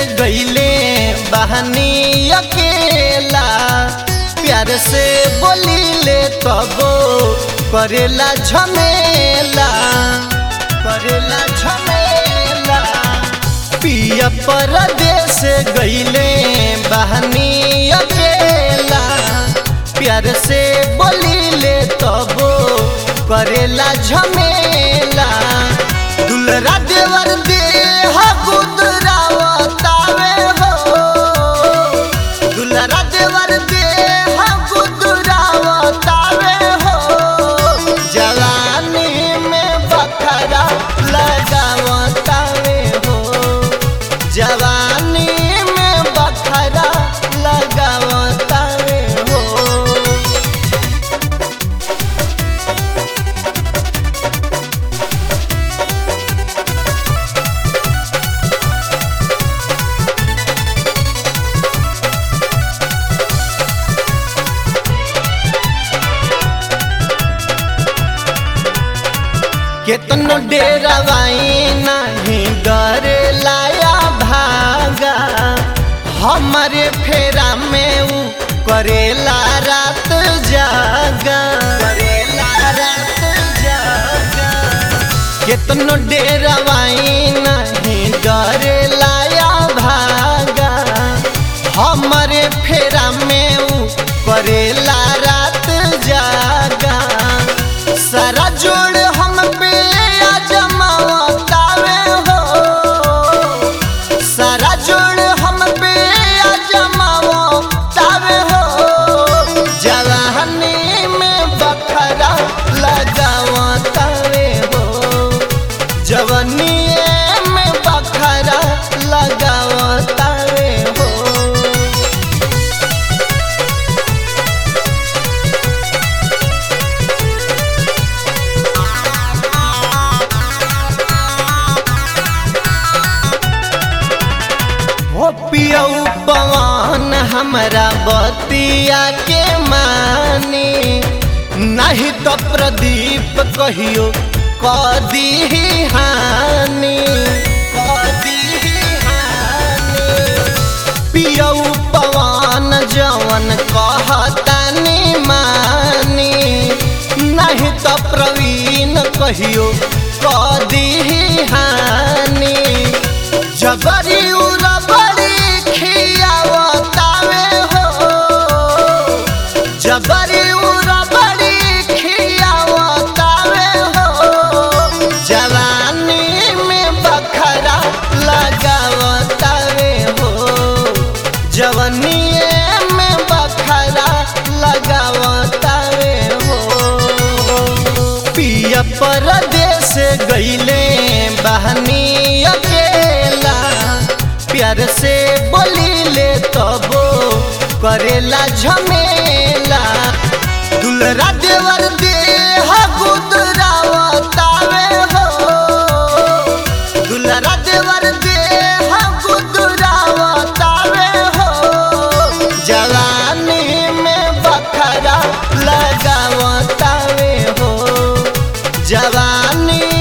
गईले बहनी अकेला, प्यार से बोलीले तबो करेला झमेला, करेला झमेला। पिया परदेस गईले बहनी अकेला, प्यार से बोलीले तबो करेला झमेला। दुलरा देवर देह गुदरावतावे हो, दुलरा देवर देह गुदरावतावे हो। जवानी में बखरा लगावतावे हो, जवानी में बखरा लगावतावे हो। केतनो डेरावाई नहीं डरे लाया भागा, हमारे फेरा में ऊ करेला रात जागा, करेला रात जागा। केतनो डेरावाई नहीं डरे लाया भागा, हमारे फेरा में ऊ करेला रात जागा। सारा जोड़ हम पे आजमावतावे हो, सारा जोड़ हम पे आजमावतावे हो। जवानी में बखरा लगावतावे हो, जवानी में बखरा लगावतावे हो। हो पियऊ पवन हमरा बतिया के मानी, नहीं तो प्रदीप कहियो कदी हानि, कदी हानि। पियऊ पवन जवन कहतानी मानी, नहीं तो प्रवीण कहियो कदी हानि। जबरी उरबड़ी खियावतावे हो, जबरी उरबड़ी खियावतावे हो। जवानी में बखरा लगावतावे हो, जवानी में बखरा लगावतावे हो। पिया परदेस गईले बहनी अकेला, प्यार से बोलीले तबो करेला झमेला। दुलरा देवर देह गुदरावतावे हो, दुलरा देवर देह गुदरावतावे हो। जवानी में बखरा लगावतावे हो, जवानी